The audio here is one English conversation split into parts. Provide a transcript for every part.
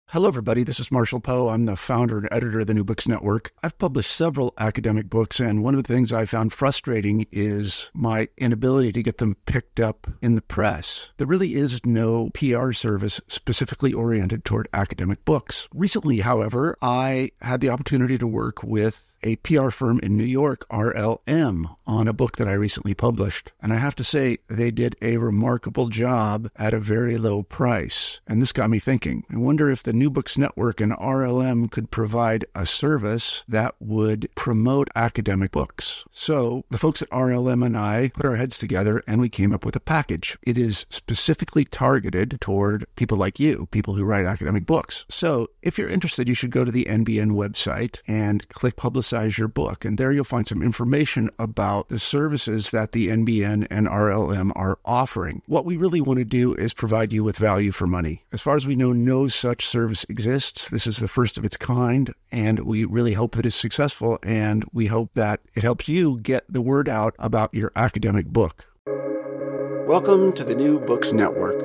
Hello, everybody. This is Marshall Poe. I'm the founder and editor of the New Books Network. I've published several academic books, and one of the things I found frustrating is my inability to get them picked up in the press. There really is no PR service specifically oriented toward academic books. Recently, however, I had the opportunity to work with a PR firm in New York, RLM, on a book that I recently published. And I have to say, they did a remarkable job at a very low price. And this got me thinking. I wonder if the New Books Network and RLM could provide a service that would promote academic books. So the folks at RLM and I put our heads together and we came up with a package. It is specifically targeted toward people like you, people who write academic books. So if you're interested, you should go to the NBN website and click Publicize Your Book. And there you'll find some information about the services that the NBN and RLM are offering. What we really want to do is provide you with value for money. As far as we know, no such service exists. This is the first of its kind, and we really hope that it's successful, and we hope that it helps you get the word out about your academic book. Welcome to the New Books Network.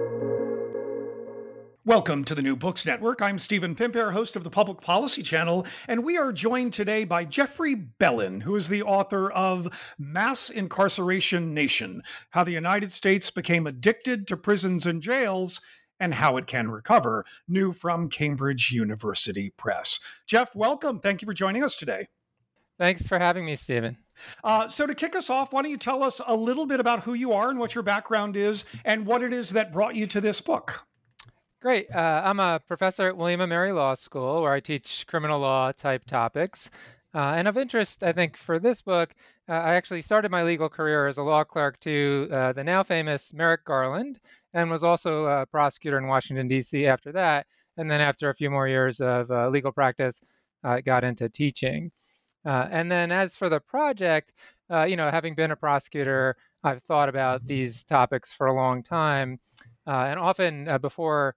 Welcome to the New Books Network. I'm Stephen Pimpare, host of the Public Policy Channel, and we are joined today by Jeffrey Bellin, who is the author of Mass Incarceration Nation: How the United States Became Addicted to Prisons and Jails and How It Can Recover, new from Cambridge University Press. Jeff, welcome. Thank you for joining us today. Thanks for having me, Stephen. So to kick us off, why don't you tell us a little bit about who you are and what your background is and what it is that brought you to this book? Great. I'm a professor at William & Mary Law School, where I teach criminal law type topics. And of interest, I think, for this book, I actually started my legal career as a law clerk to the now famous Merrick Garland, and was also a prosecutor in Washington, D.C. after that. And then after a few more years of legal practice, I got into teaching. And then as for the project, having been a prosecutor, I've thought about these topics for a long time. And often before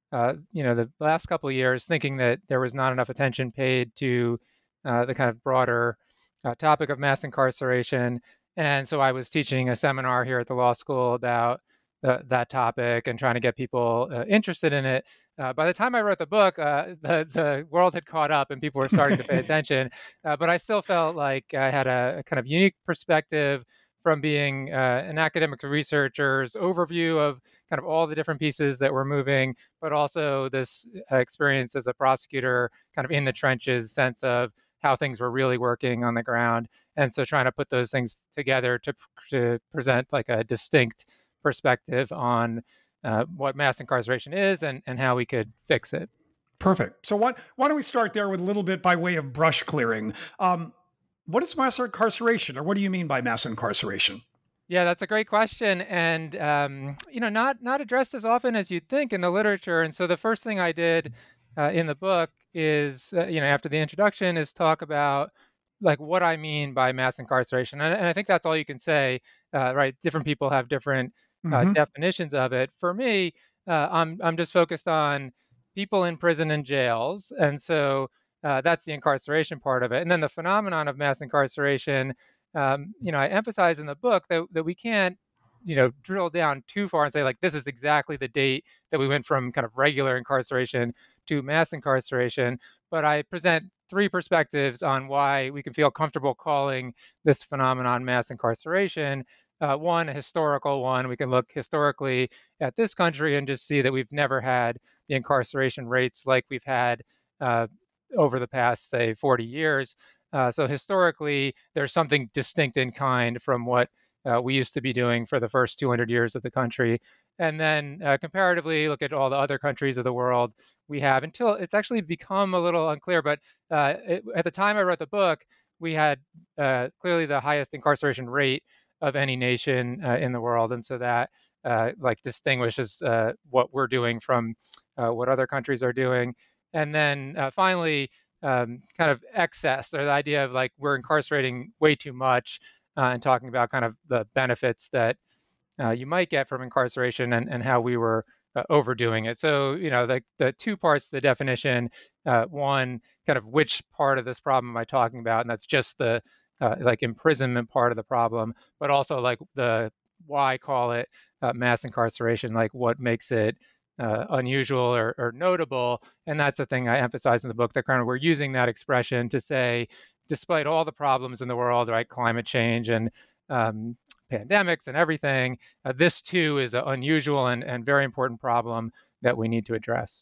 the last couple of years, thinking that there was not enough attention paid to the kind of broader topic of mass incarceration. And so I was teaching a seminar here at the law school about that topic and trying to get people interested in it. By the time I wrote the book, the world had caught up and people were starting to pay attention. But I still felt like I had a kind of unique perspective from being an academic researcher's overview of kind of all the different pieces that were moving, but also this experience as a prosecutor kind of in the trenches sense of how things were really working on the ground. And so trying to put those things together to present like a distinct perspective on what mass incarceration is and how we could fix it. Perfect. So why don't we start there with a little bit by way of brush clearing? What is mass incarceration, or what do you mean by mass incarceration? Yeah, that's a great question, and not addressed as often as you'd think in the literature. And so the first thing I did in the book is, after the introduction, is talk about like what I mean by mass incarceration, and I think that's all you can say, right? Different people have different definitions of it. For me, I'm just focused on people in prison and jails, and so that's the incarceration part of it. And then the phenomenon of mass incarceration, I emphasize in the book that we can't, drill down too far and say like this is exactly the date that we went from kind of regular incarceration to mass incarceration. But I present three perspectives on why we can feel comfortable calling this phenomenon mass incarceration. One, a historical one. We can look historically at this country and just see that we've never had the incarceration rates like we've had over the past, say, 40 years. So historically, there's something distinct in kind from what we used to be doing for the first 200 years of the country. And then comparatively, look at all the other countries of the world we have, until it's actually become a little unclear. But at the time I wrote the book, we had clearly the highest incarceration rate of any nation in the world. And so that distinguishes what we're doing from what other countries are doing. And then finally, kind of excess, or the idea of like we're incarcerating way too much, and talking about kind of the benefits that you might get from incarceration and how we were overdoing it. So, the two parts of the definition, one, kind of which part of this problem am I talking about? And that's just the imprisonment part of the problem, but also like the why call it mass incarceration, like what makes it unusual or notable. And that's the thing I emphasize in the book, that kind of we're using that expression to say, despite all the problems in the world, right, climate change and pandemics and everything, this too is an unusual and very important problem that we need to address.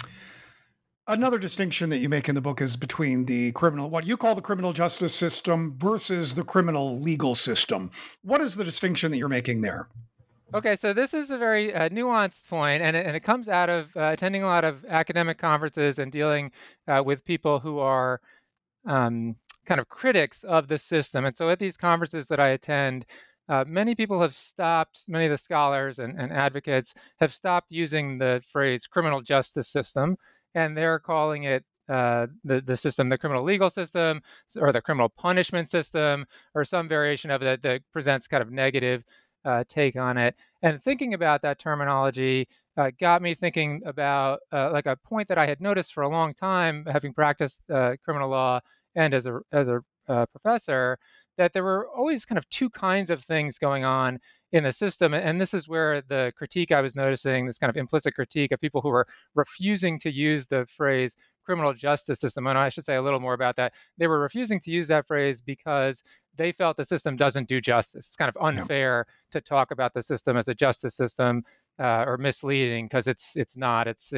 Another distinction that you make in the book is between the criminal, what you call the criminal justice system versus the criminal legal system. What is the distinction that you're making there? Okay, so this is a very nuanced point, and it comes out of attending a lot of academic conferences and dealing with people who are kind of critics of the system. And so at these conferences that I attend, many people have stopped, many of the scholars and advocates have stopped using the phrase criminal justice system, and they're calling it the system, the criminal legal system, or the criminal punishment system, or some variation of it that presents kind of negative take on it. And thinking about that terminology got me thinking about like a point that I had noticed for a long time, having practiced criminal law and as a professor, that there were always kind of two kinds of things going on in the system. And this is where the critique I was noticing, this kind of implicit critique of people who were refusing to use the phrase criminal justice system. And I should say a little more about that. They were refusing to use that phrase because they felt the system doesn't do justice. It's kind of unfair to talk about the system as a justice system, or misleading, because it's not. It's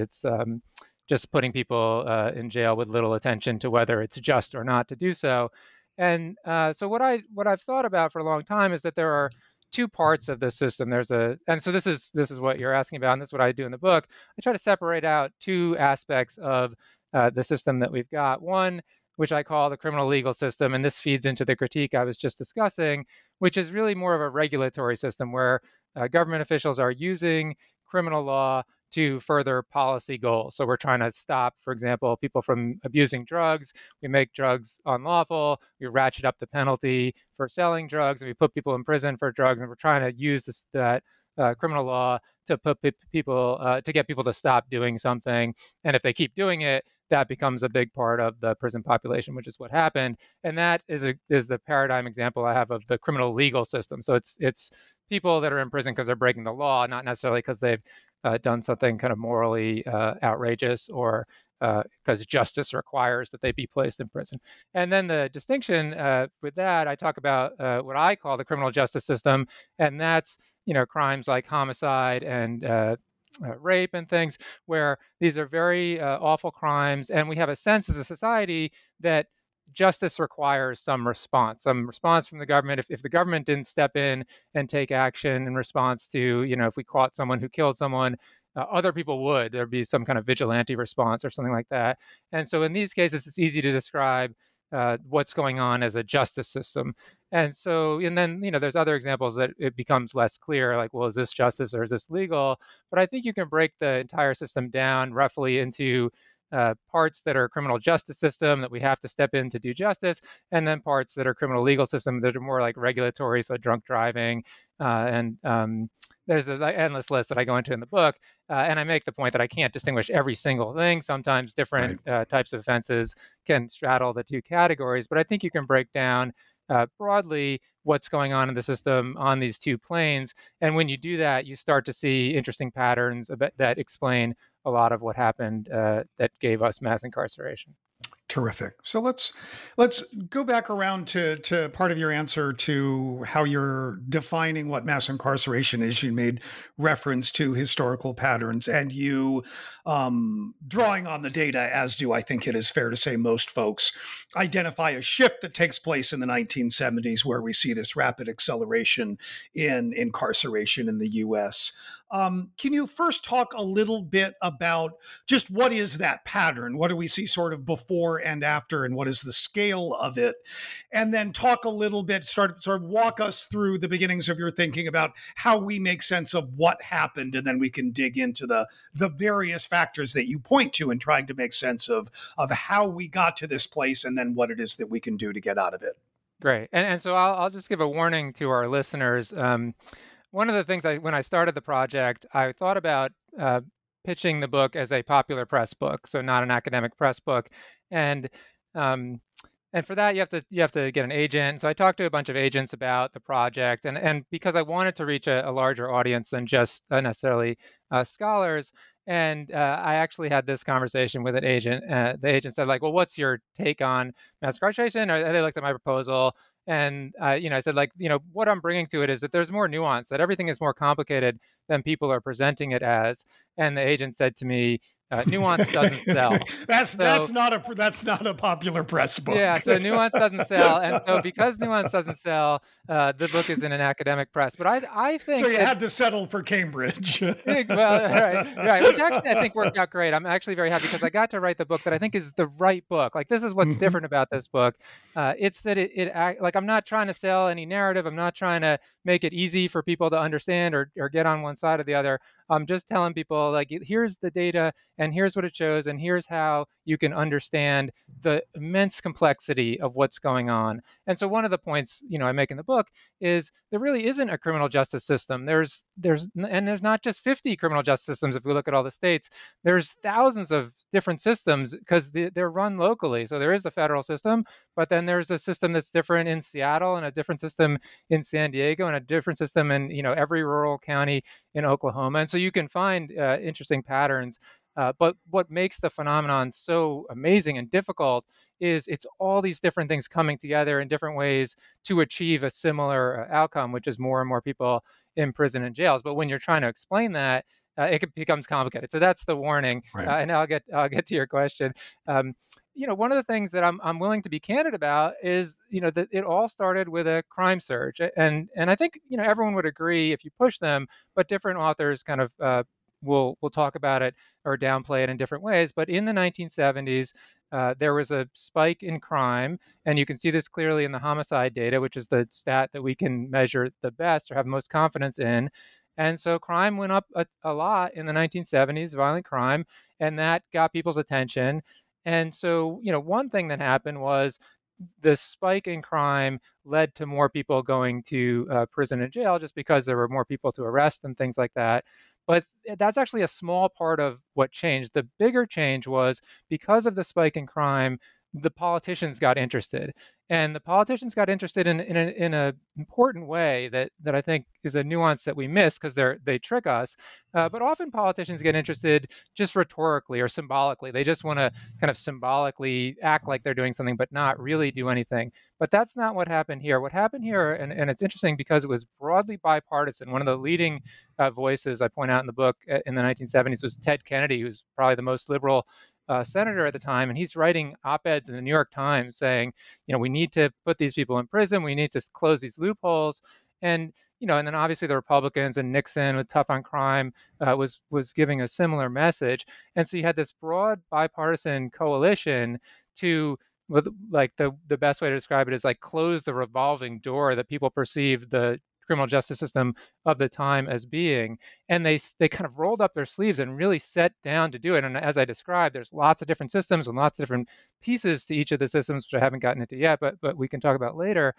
just putting people in jail with little attention to whether it's just or not to do so. And so what I've thought about for a long time is that there are two parts of the system. And so this is what you're asking about, and this is what I do in the book. I try to separate out two aspects of the system that we've got. One, which I call the criminal legal system, and this feeds into the critique I was just discussing, which is really more of a regulatory system where government officials are using criminal law to further policy goals. So we're trying to stop, for example, people from abusing drugs. We make drugs unlawful. We ratchet up the penalty for selling drugs, and we put people in prison for drugs. And we're trying to use that criminal law to put people to get people to stop doing something. And if they keep doing it, that becomes a big part of the prison population, which is what happened. And that is the paradigm example I have of the criminal legal system. So it's people that are in prison because they're breaking the law, not necessarily because they've done something kind of morally outrageous or because justice requires that they be placed in prison. And then the distinction with that, I talk about what I call the criminal justice system, and that's crimes like homicide and rape and things, where these are very awful crimes, and we have a sense as a society that justice requires some response from the government. If the government didn't step in and take action in response to, if we caught someone who killed someone, other people would. There'd be some kind of vigilante response or something like that. And so in these cases, it's easy to describe what's going on as a justice system. And then, there's other examples that it becomes less clear, like, well, is this justice or is this legal? But I think you can break the entire system down roughly into parts that are criminal justice system that we have to step in to do justice, and then parts that are criminal legal system that are more like regulatory, so drunk driving, and there's an endless list that I go into in the book, and I make the point that I can't distinguish every single thing. Sometimes different types of offenses can straddle the two categories, but I think you can break down broadly what's going on in the system on these two planes. And when you do that, you start to see interesting patterns that explain a lot of what happened that gave us mass incarceration. Terrific. So let's go back around to part of your answer to how you're defining what mass incarceration is. You made reference to historical patterns, and you, drawing on the data, as do I think it is fair to say most folks, identify a shift that takes place in the 1970s where we see this rapid acceleration in incarceration in the U.S. Can you first talk a little bit about just what is that pattern? What do we see sort of before and after, and what is the scale of it? And then talk a little bit, sort of walk us through the beginnings of your thinking about how we make sense of what happened, and then we can dig into the various factors that you point to in trying to make sense of how we got to this place, and then what it is that we can do to get out of it. Great. And so I'll just give a warning to our listeners. One of the things when I started the project, I thought about pitching the book as a popular press book, so not an academic press book, and for that you have to get an agent. So I talked to a bunch of agents about the project, and because I wanted to reach a larger audience than just necessarily scholars, And I actually had this conversation with an agent. The agent said, like, well, what's your take on mass incarceration? Or they looked at my proposal, and I said, like, what I'm bringing to it is that there's more nuance, that everything is more complicated than people are presenting it as. And the agent said to me, nuance doesn't sell. That's not a popular press book. Yeah, so nuance doesn't sell, and so because nuance doesn't sell, the book is in an academic press. But I think so you had to settle for Cambridge. Well, right, which actually I think worked out great. I'm actually very happy because I got to write the book that I think is the right book. Like, this is what's different about this book. It's that like, I'm not trying to sell any narrative. I'm not trying to make it easy for people to understand or get on one side or the other. I'm just telling people, like, here's the data and here's what it shows and here's how you can understand the immense complexity of what's going on. And so one of the points, I make in the book is there really isn't a criminal justice system. There's not just 50 criminal justice systems. If we look at all the states, there's thousands of different systems because they're run locally. So there is a federal system, but then there's a system that's different in Seattle and a different system in San Diego and a different system in every rural county in Oklahoma. And so you can find interesting patterns. But what makes the phenomenon so amazing and difficult is it's all these different things coming together in different ways to achieve a similar outcome, which is more and more people in prison and jails. But when you're trying to explain that, it becomes complicated. So that's the warning. Right. And I'll get to your question. One of the things that I'm willing to be candid about is, that it all started with a crime surge, and I think everyone would agree if you push them, but different authors kind of we'll talk about it or downplay it in different ways. But in the 1970s, there was a spike in crime, and you can see this clearly in the homicide data, which is the stat that we can measure the best or have most confidence in. And so crime went up a lot in the 1970s, violent crime, and that got people's attention. And so, one thing that happened was the spike in crime led to more people going to prison and jail just because there were more people to arrest and things like that. But that's actually a small part of what changed. The bigger change was because of the spike in crime, the politicians got interested. And the politicians got interested in an important way that I think is a nuance that we miss because they trick us. But often politicians get interested just rhetorically or symbolically. They just want to kind of symbolically act like they're doing something, but not really do anything. But that's not what happened here. What happened here, and it's interesting because it was broadly bipartisan. One of the leading voices I point out in the book in the 1970s was Ted Kennedy, who's probably the most liberal senator at the time, and he's writing op-eds in the New York Times saying, we need to put these people in prison, we need to close these loopholes, and and then obviously the Republicans and Nixon with Tough on Crime was giving a similar message, and so you had this broad bipartisan coalition to, like, the best way to describe it is like close the revolving door that people perceived the criminal justice system of the time as being. And they kind of rolled up their sleeves and really set down to do it. And as I described, there's lots of different systems and lots of different pieces to each of the systems, which I haven't gotten into yet, but we can talk about later.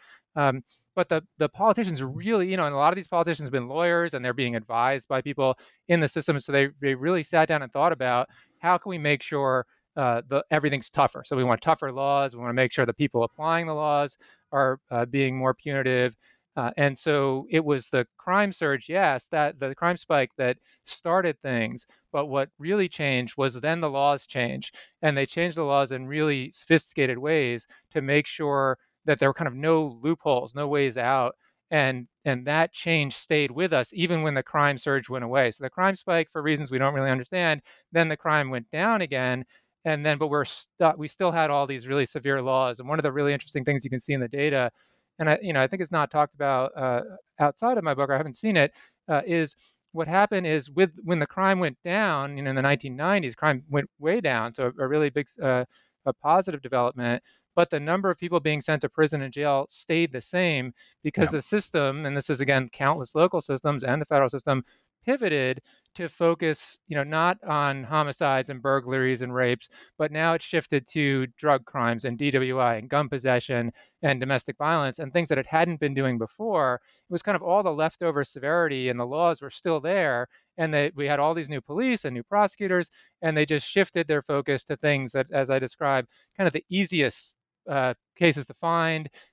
But the politicians really, and a lot of these politicians have been lawyers and they're being advised by people in the system. So they really sat down and thought about how can we make sure everything's tougher. So we want tougher laws. We want to make sure the people applying the laws are being more punitive. And so it was the crime surge, yes, that the crime spike that started things. But what really changed was then the laws changed, and they changed the laws in really sophisticated ways to make sure that there were kind of no loopholes, no ways out. And that change stayed with us even when the crime surge went away. So the crime spike, for reasons we don't really understand, then the crime went down again. And then, but we still had all these really severe laws. And one of the really interesting things you can see in the data, and I think it's not talked about outside of my book, or I haven't seen it, is what happened is when the crime went down, in the 1990s, crime went way down, so a really big, a positive development. But the number of people being sent to prison and jail stayed the same because the system, and this is again countless local systems and the federal system, pivoted to focus, not on homicides and burglaries and rapes, but now it's shifted to drug crimes and DWI and gun possession and domestic violence and things that it hadn't been doing before. It was kind of all the leftover severity and the laws were still there. And we had all these new police and new prosecutors, and they just shifted their focus to things that, as I described, kind of the easiest cases to find,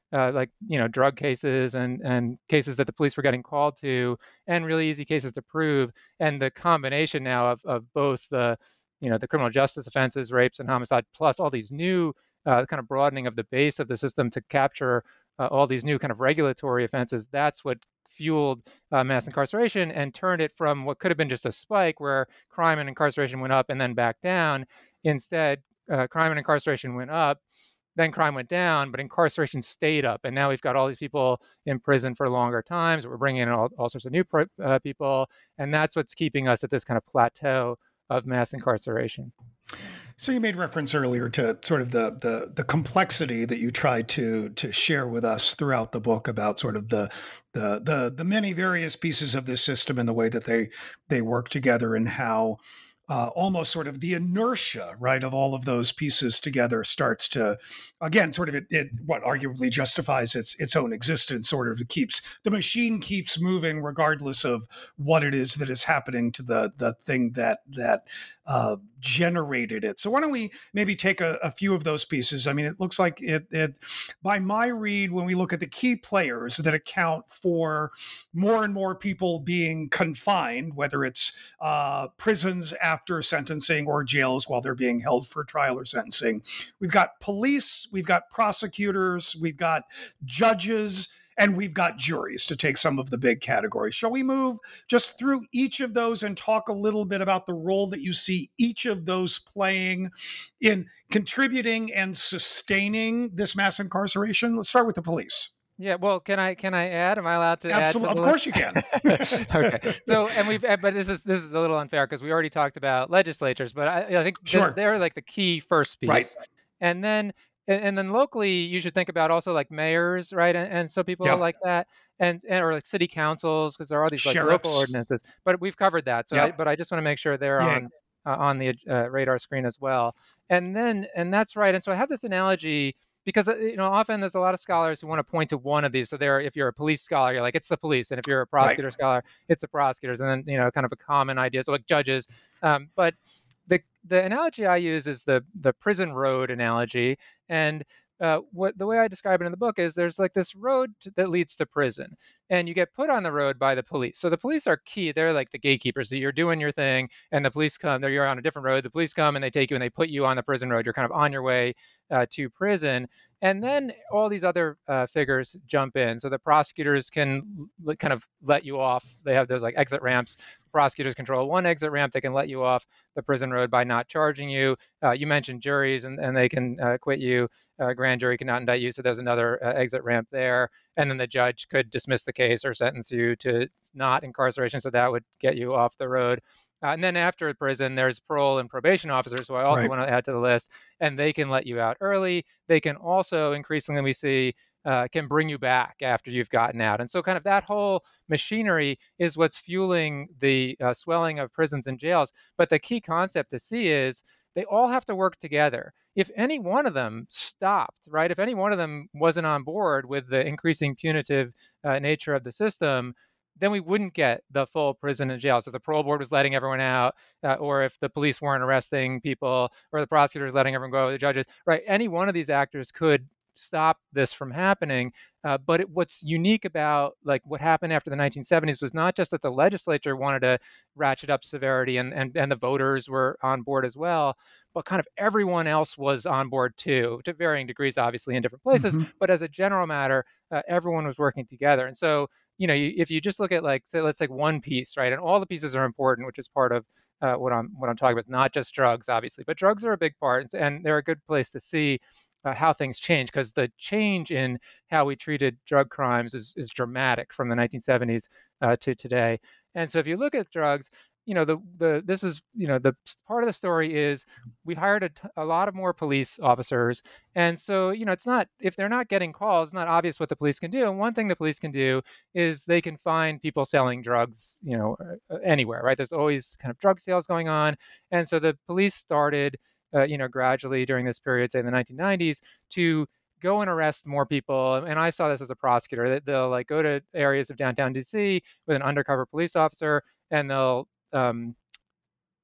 like drug cases and cases that the police were getting called to, and really easy cases to prove. And the combination now of both the criminal justice offenses, rapes and homicide, plus all these new kind of broadening of the base of the system to capture all these new kind of regulatory offenses, that's what fueled mass incarceration and turned it from what could have been just a spike where crime and incarceration went up and then back down. Instead, crime and incarceration went up, then crime went down, but incarceration stayed up. And now we've got all these people in prison for longer times. We're bringing in all sorts of new people. And that's what's keeping us at this kind of plateau of mass incarceration. So you made reference earlier to sort of the complexity that you tried to share with us throughout the book about sort of the many various pieces of this system and the way that they work together, and how almost sort of the inertia, right, of all of those pieces together starts to, again, sort of it what arguably justifies its own existence. Sort of the machine keeps moving regardless of what it is that is happening to the thing that generated it. So why don't we maybe take a few of those pieces? I mean, it looks like it by my read, when we look at the key players that account for more and more people being confined, whether it's prisons after sentencing or jails while they're being held for trial or sentencing, we've got police, we've got prosecutors, we've got judges, and we've got juries, to take some of the big categories. Shall we move just through each of those and talk a little bit about the role that you see each of those playing in contributing and sustaining this mass incarceration? Let's start with the police. Yeah, well, can I add? Am I allowed to Absolutely. add? Of course you can. Okay. So, but this is a little unfair because we already talked about legislatures, but I think Sure. they're like the key first piece. Right. And then locally, you should think about also like mayors, right? And so people Yep. like that, and or like city councils, because there are these like Sheriffs. local ordinances. But we've covered that. So, Yep. but I just want to make sure they're Yeah. on the radar screen as well. And that's right. And so I have this analogy because often there's a lot of scholars who want to point to one of these. So if you're a police scholar, you're like, it's the police, and if you're a prosecutor scholar, it's the prosecutors, and then kind of a common idea. So like judges, but the analogy I use is the prison road analogy, and the way I describe it in the book is there's like this road that leads to prison, and you get put on the road by the police. So the police are key; they're like the gatekeepers. So you're doing your thing, and the police come. You're on a different road. The police come and they take you and they put you on the prison road. You're kind of on your way to prison. And then all these other figures jump in. So the prosecutors can kind of let you off. They have those like exit ramps. Prosecutors control one exit ramp. They can let you off the prison road by not charging you. You mentioned juries, and they can quit you. Grand jury cannot indict you. So there's another exit ramp there. And then the judge could dismiss the case or sentence you to not incarceration. So that would get you off the road. And then after prison, there's parole and probation officers, who I also want to add to the list, and they can let you out early. They can also, increasingly we see, can bring you back after you've gotten out. And so kind of that whole machinery is what's fueling the swelling of prisons and jails. But the key concept to see is they all have to work together. If any one of them stopped, right, if any one of them wasn't on board with the increasing punitive nature of the system, then we wouldn't get the full prison and jail. So the parole board was letting everyone out, or if the police weren't arresting people, or the prosecutors letting everyone go, the judges, right? Any one of these actors could stop this from happening. But what's unique about like what happened after the 1970s was not just that the legislature wanted to ratchet up severity and the voters were on board as well, but kind of everyone else was on board too, to varying degrees, obviously in different places. Mm-hmm. But as a general matter, everyone was working together. And so, if you just look at like, say, let's take one piece, right? And all the pieces are important, which is part of what I'm talking about. It's not just drugs, obviously, but drugs are a big part, and they're a good place to see how things change, because the change in how we treated drug crimes is dramatic from the 1970s to today. And so if you look at drugs, this is, the part of the story is we hired a lot of more police officers. And so, it's not, if they're not getting calls, it's not obvious what the police can do. And one thing the police can do is they can find people selling drugs, anywhere, right? There's always kind of drug sales going on. And so the police started, gradually during this period, say in the 1990s, to go and arrest more people. And I saw this as a prosecutor. They'll like go to areas of downtown DC with an undercover police officer, and they'll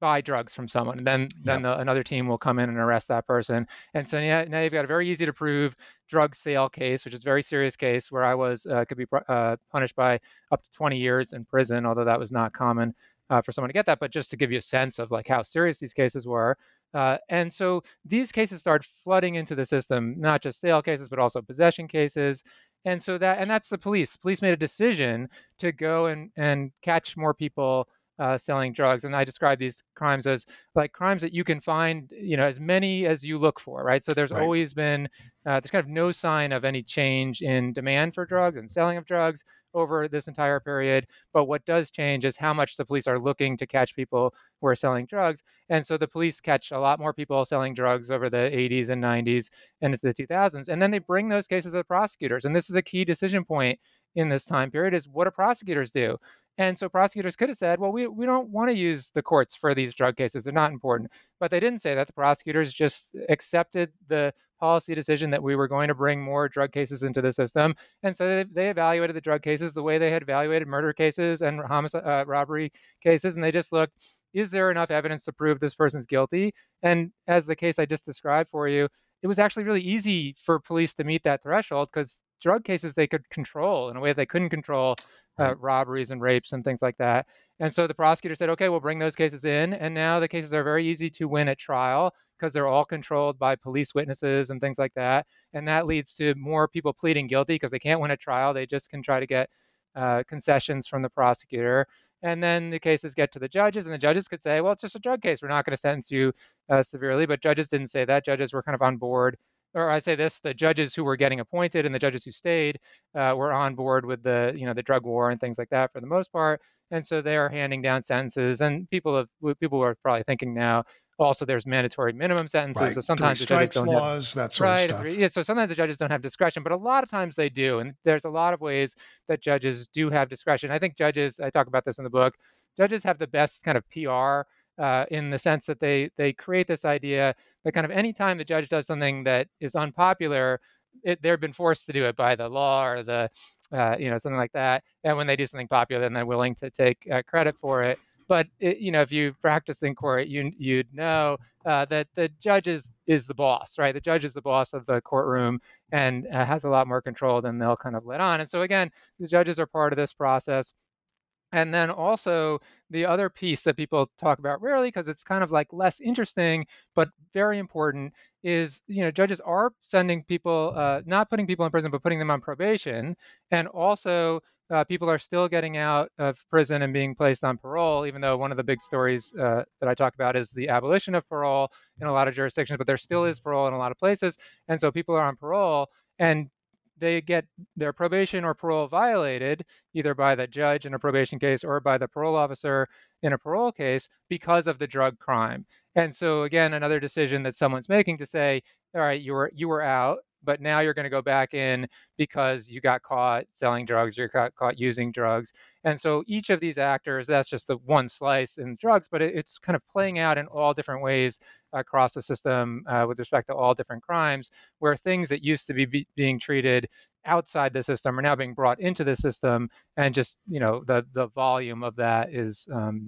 buy drugs from someone. And then another team will come in and arrest that person. And so now you've got a very easy to prove drug sale case, which is a very serious case where I was could be punished by up to 20 years in prison, although that was not common for someone to get that. But just to give you a sense of like how serious these cases were. And so these cases start flooding into the system, not just sale cases, but also possession cases. And so that's the police. The police made a decision to go and catch more people selling drugs. And I describe these crimes as like crimes that you can find, as many as you look for, right? So there's always been, there's kind of no sign of any change in demand for drugs and selling of drugs over this entire period. But what does change is how much the police are looking to catch people who are selling drugs. And so the police catch a lot more people selling drugs over the 80s and 90s and into the 2000s. And then they bring those cases to the prosecutors. And this is a key decision point in this time period is what do prosecutors do? And so prosecutors could have said, well, we don't want to use the courts for these drug cases. They're not important. But they didn't say that. The prosecutors just accepted the policy decision that we were going to bring more drug cases into the system. And so they evaluated the drug cases the way they had evaluated murder cases and robbery cases. And they just looked, is there enough evidence to prove this person's guilty? And as the case I just described for you, it was actually really easy for police to meet that threshold because drug cases they could control in a way they couldn't control robberies and rapes and things like that. And so the prosecutor said, okay, we'll bring those cases in. And now the cases are very easy to win at trial because they're all controlled by police witnesses and things like that. And that leads to more people pleading guilty because they can't win a trial. They just can try to get concessions from the prosecutor. And then the cases get to the judges, and the judges could say, well, it's just a drug case. We're not going to sentence you severely. But judges didn't say that. Judges were kind of on board. Or I say this, the judges who were getting appointed and the judges who stayed were on board with the drug war and things like that for the most part. And so they are handing down sentences. And people are probably thinking now, also there's mandatory minimum sentences. Right. So sometimes the judges don't laws, that sort of stuff. Yeah, so sometimes the judges don't have discretion, but a lot of times they do. And there's a lot of ways that judges do have discretion. I think judges, I talk about this in the book, judges have the best kind of PR in the sense that they create this idea that kind of anytime the judge does something that is unpopular, they've been forced to do it by the law or the, something like that. And when they do something popular, then they're willing to take credit for it. But if you practice in court, you'd know that the judge is the boss, right? The judge is the boss of the courtroom and has a lot more control than they'll kind of let on. And so again, the judges are part of this process. And then also the other piece that people talk about rarely because it's kind of like less interesting, but very important is, judges are sending people, not putting people in prison, but putting them on probation. And also people are still getting out of prison and being placed on parole, even though one of the big stories that I talk about is the abolition of parole in a lot of jurisdictions, but there still is parole in a lot of places. And so people are on parole and they get their probation or parole violated either by the judge in a probation case or by the parole officer in a parole case because of the drug crime. And so again, another decision that someone's making to say, all right, you were out, but now you're going to go back in because you got caught selling drugs, you got caught using drugs. And so each of these actors, that's just the one slice in drugs, but it's kind of playing out in all different ways across the system with respect to all different crimes, where things that used to be being treated outside the system are now being brought into the system. And just, the volume of that is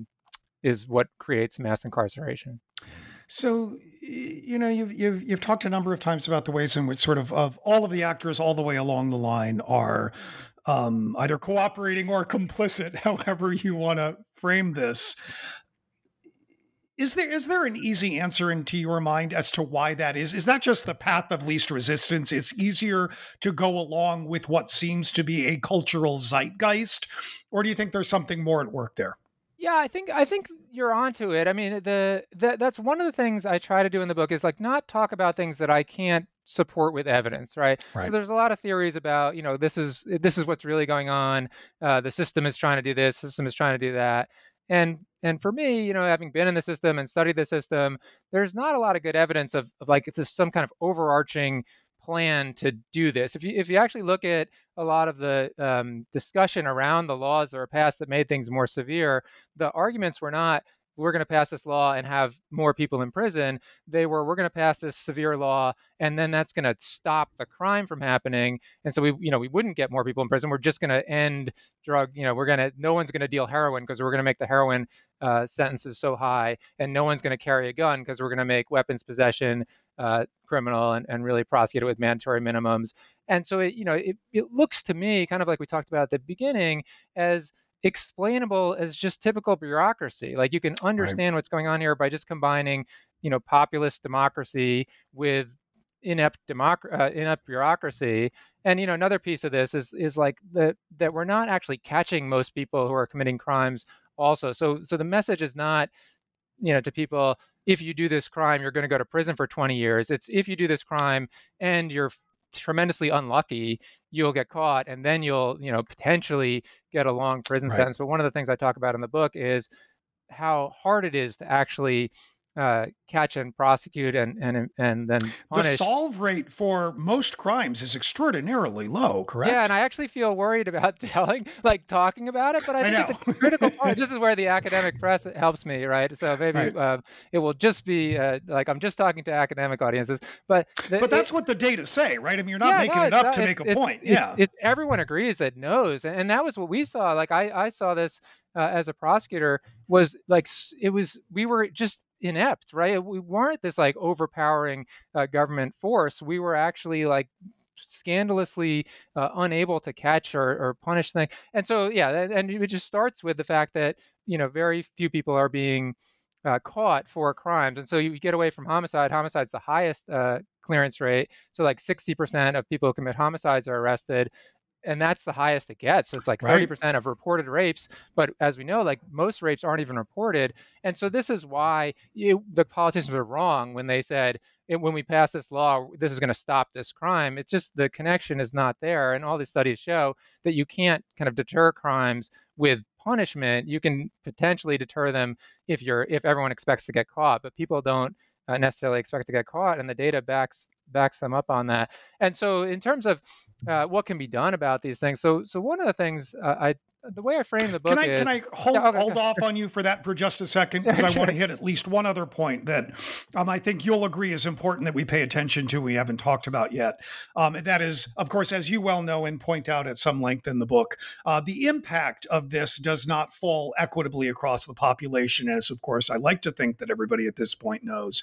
what creates mass incarceration. So, you've talked a number of times about the ways in which sort of all of the actors all the way along the line are either cooperating or complicit, however you want to frame this. Is there an easy answer into your mind as to why that is? Is that just the path of least resistance? It's easier to go along with what seems to be a cultural zeitgeist, or do you think there's something more at work there? Yeah, I think you're onto it. I mean, that's one of the things I try to do in the book is like not talk about things that I can't support with evidence, right? So there's a lot of theories about, this is what's really going on. The system is trying to do this, the system is trying to do that. And for me, having been in the system and studied the system, there's not a lot of good evidence of like it's just some kind of overarching plan to do this. If you actually look at a lot of the discussion around the laws that were passed that made things more severe, the arguments were not we're going to pass this law and have more people in prison. They were, we're going to pass this severe law, and then that's going to stop the crime from happening. And so we wouldn't get more people in prison. We're just going to end drug, no one's going to deal heroin because we're going to make the heroin sentences so high, and no one's going to carry a gun because we're going to make weapons possession criminal and really prosecute it with mandatory minimums. And so it looks to me, kind of like we talked about at the beginning, as explainable as just typical bureaucracy. Like, you can understand what's going on here by just combining, populist democracy with inept bureaucracy. And another piece of this is like that we're not actually catching most people who are committing crimes also. So the message is not, to people, if you do this crime, you're going to go to prison for 20 years. It's, if you do this crime and you're tremendously unlucky, you'll get caught, and then you'll, potentially get a long prison sentence. But one of the things I talk about in the book is how hard it is to actually catch and prosecute and then punish. The solve rate for most crimes is extraordinarily low, correct? Yeah, and I actually feel worried about talking about it, but I think it's a critical part. This is where the academic press helps me, right? So maybe it will just be I'm just talking to academic audiences, but that's what the data say, right? I mean, you're not making it up to make a point. Everyone agrees that knows, and that was what we saw. Like, I saw this as a prosecutor, was like, we were just inept, right? We weren't this like overpowering government force. We were actually like scandalously unable to catch or punish things. And so, and it just starts with the fact that, very few people are being caught for crimes. And so you get away from homicide. Homicide's the highest clearance rate. So like 60% of people who commit homicides are arrested. And that's the highest it gets. So it's like 30% of reported rapes. But as we know, like, most rapes aren't even reported. And so this is why the politicians were wrong when they said, when we pass this law, this is going to stop this crime. It's just the connection is not there. And all these studies show that you can't kind of deter crimes with punishment. You can potentially deter them if everyone expects to get caught, but people don't necessarily expect to get caught, and the data backs them up on that. And so in terms of what can be done about these things, so one of the things the way I frame the book Can I hold off on you for that for just a second? Because I want to hit at least one other point that I think you'll agree is important that we pay attention to, we haven't talked about yet. That is, of course, as you well know and point out at some length in the book, the impact of this does not fall equitably across the population. As, of course, I like to think that everybody at this point knows,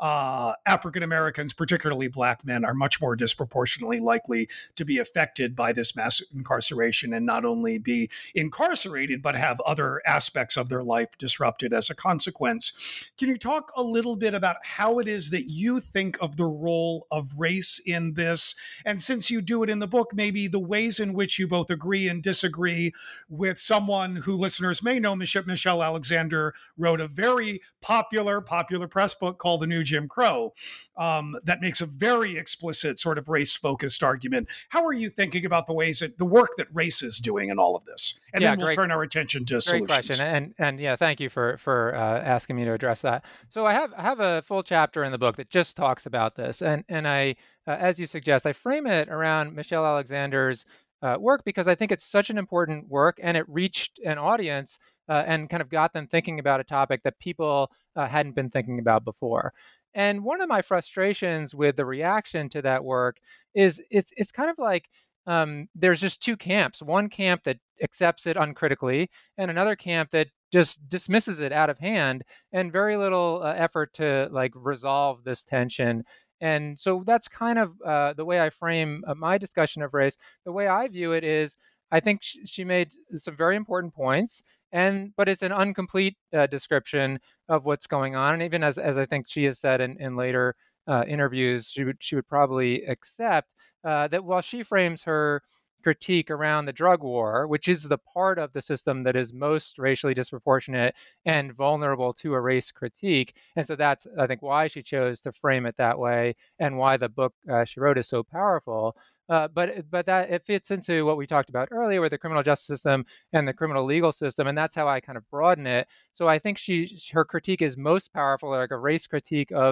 African Americans, particularly Black men, are much more disproportionately likely to be affected by this mass incarceration, and not only be incarcerated, but have other aspects of their life disrupted as a consequence. Can you talk a little bit about how it is that you think of the role of race in this? And since you do it in the book, maybe the ways in which you both agree and disagree with someone who listeners may know. Michelle Alexander wrote a very popular press book called The New Jim Crow that makes a very explicit sort of race-focused argument. How are you thinking about the work that race is doing in all of this? And then we'll turn our attention to solutions. Great question. And thank you for asking me to address that. So I have a full chapter in the book that just talks about this. And I, as you suggest, I frame it around Michelle Alexander's work because I think it's such an important work, and it reached an audience and kind of got them thinking about a topic that people hadn't been thinking about before. And one of my frustrations with the reaction to that work is it's kind of like there's just two camps. One camp that accepts it uncritically, and another camp that just dismisses it out of hand, and very little effort to like resolve this tension. And so that's kind of the way I frame my discussion of race. The way I view it is, I think she made some very important points, but it's an incomplete description of what's going on. And even as I think she has said in later interviews, she would probably accept that while she frames her critique around the drug war, which is the part of the system that is most racially disproportionate and vulnerable to a race critique. And so that's, I think, why she chose to frame it that way, and why the book she wrote is so powerful. But that it fits into what we talked about earlier with the criminal justice system and the criminal legal system, and that's how I kind of broaden it. So I think her critique is most powerful, like a race critique of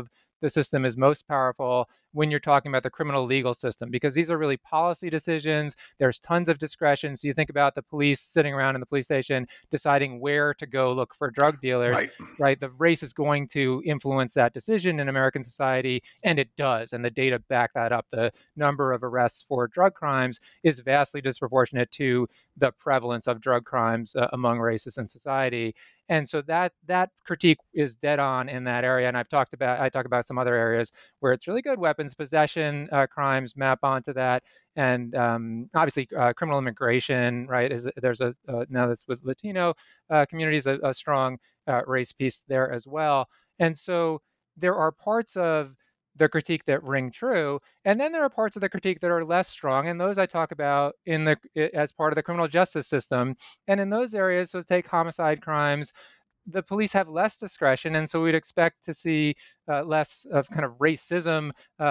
the system is most powerful when you're talking about the criminal legal system, because these are really policy decisions. There's tons of discretion. So you think about the police sitting around in the police station deciding where to go look for drug dealers, right? The race is going to influence that decision in American society, and it does. And the data back that up. The number of arrests for drug crimes is vastly disproportionate to the prevalence of drug crimes among races in society. And so that critique is dead on in that area. And I talk about some other areas where it's really good. Weapons possession crimes map onto that. And obviously criminal immigration, right? There's now that's with Latino communities, a strong race piece there as well. And so there are parts of the critique that ring true, and then there are parts of the critique that are less strong, and those I talk about as part of the criminal justice system. And in those areas, so take homicide crimes, the police have less discretion, and so we'd expect to see less of kind of racism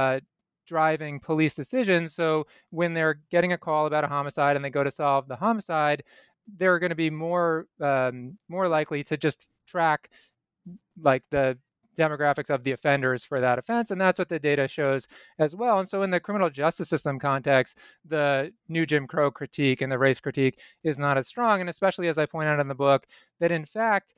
driving police decisions. So when they're getting a call about a homicide and they go to solve the homicide, they're going to be more likely to just track like the demographics of the offenders for that offense. And that's what the data shows as well. And so in the criminal justice system context, the new Jim Crow critique and the race critique is not as strong. And especially as I point out in the book, that in fact,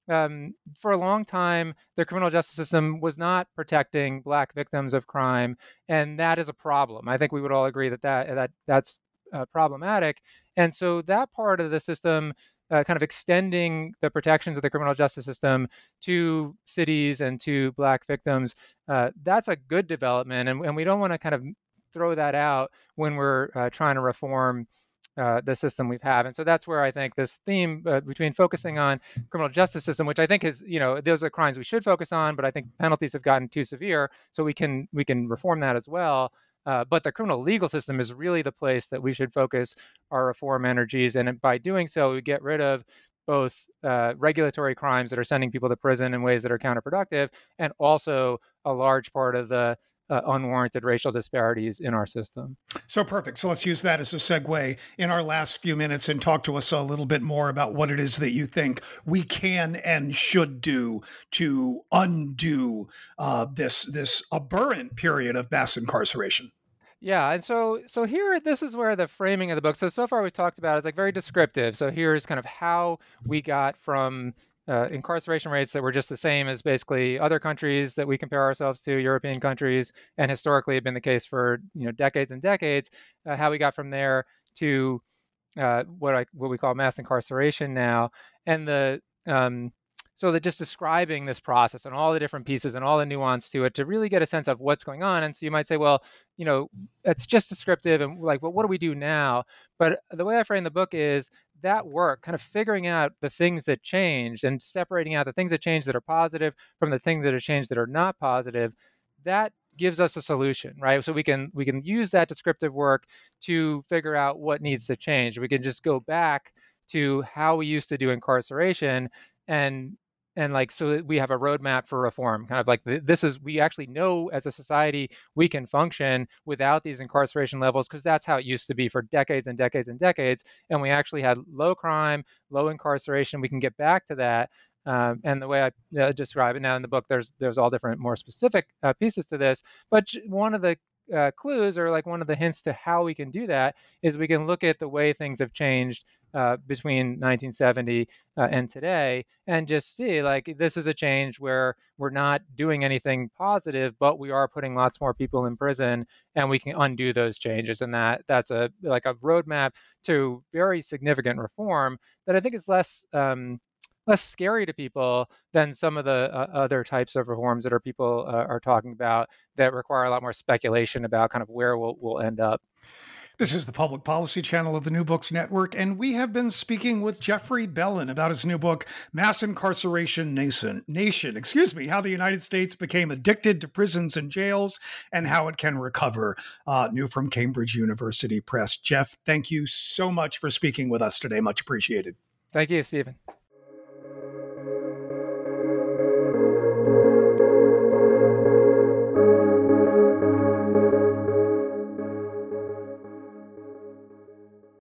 for a long time, the criminal justice system was not protecting Black victims of crime. And that is a problem. I think we would all agree that's problematic. And so that part of the system, kind of extending the protections of the criminal justice system to cities and to Black victims, that's a good development. And we don't want to kind of throw that out when we're trying to reform the system we have. And so that's where I think this theme between focusing on criminal justice system, which I think is, those are crimes we should focus on, but I think penalties have gotten too severe, so we can reform that as well. But the criminal legal system is really the place that we should focus our reform energies. And by doing so, we get rid of both regulatory crimes that are sending people to prison in ways that are counterproductive, and also a large part of the unwarranted racial disparities in our system. So perfect. So let's use that as a segue in our last few minutes and talk to us a little bit more about what it is that you think we can and should do to undo this aberrant period of mass incarceration. Yeah, and so here, this is where the framing of the book. So far we've talked about it's like very descriptive. So here's kind of how we got from incarceration rates that were just the same as basically other countries that we compare ourselves to, European countries, and historically have been the case for decades and decades. How we got from there to what we call mass incarceration now, and so that just describing this process and all the different pieces and all the nuance to it to really get a sense of what's going on. And so you might say, well, it's just descriptive and like, well, what do we do now? But the way I frame the book is that work, kind of figuring out the things that changed and separating out the things that changed that are positive from the things that have changed that are not positive, that gives us a solution, right? So we can use that descriptive work to figure out what needs to change. We can just go back to how we used to do incarceration and like, so we have a roadmap for reform, kind of like we actually know as a society we can function without these incarceration levels, because that's how it used to be for decades and decades and decades. And we actually had low crime, low incarceration. We can get back to that. And the way I describe it now in the book, there's all different more specific pieces to this. But one of the clues, or like one of the hints to how we can do that, is we can look at the way things have changed between 1970 and today, and just see like this is a change where we're not doing anything positive, but we are putting lots more people in prison, and we can undo those changes. And that's a roadmap to very significant reform that I think is less scary to people than some of the other types of reforms that people are talking about that require a lot more speculation about kind of where we'll end up. This is the Public Policy Channel of the New Books Network, and we have been speaking with Jeffrey Bellin about his new book, Mass Incarceration Nation, how the United States became addicted to prisons and jails and how it can recover, new from Cambridge University Press. Jeff, thank you so much for speaking with us today. Much appreciated. Thank you, Stephen.